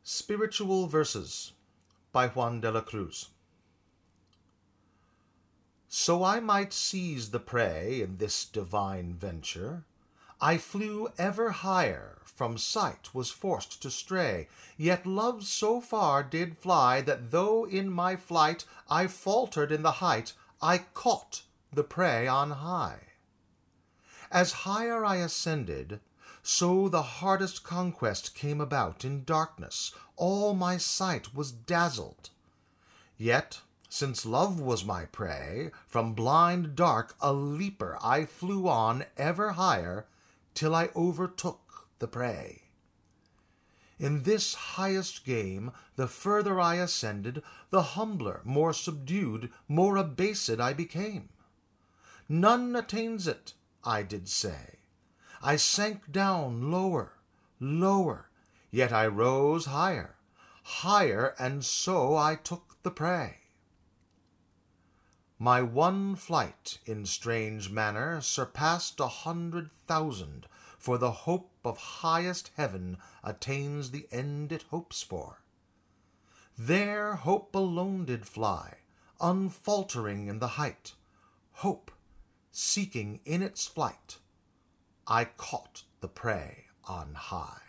Spiritual Verses by Juan de la Cruz. So I might seize the prey in this divine venture, I flew ever higher, from sight was forced to stray, yet love so far did fly, that though in my flight I faltered in the height, I caught the prey on high. As higher I ascended, so the hardest conquest came about in darkness, all my sight was dazzled. Yet, since love was my prey, from blind dark a leaper I flew on ever higher, till I overtook the prey. In this highest game, the further I ascended, the humbler, more subdued, more abased I became. None attains it, I did say. I sank down lower, lower, yet I rose higher, higher, and so I took the prey. My one flight, in strange manner, surpassed 100,000, for the hope of highest heaven attains the end it hopes for. There hope alone did fly, unfaltering in the height, hope, seeking in its flight, I caught the prey on high.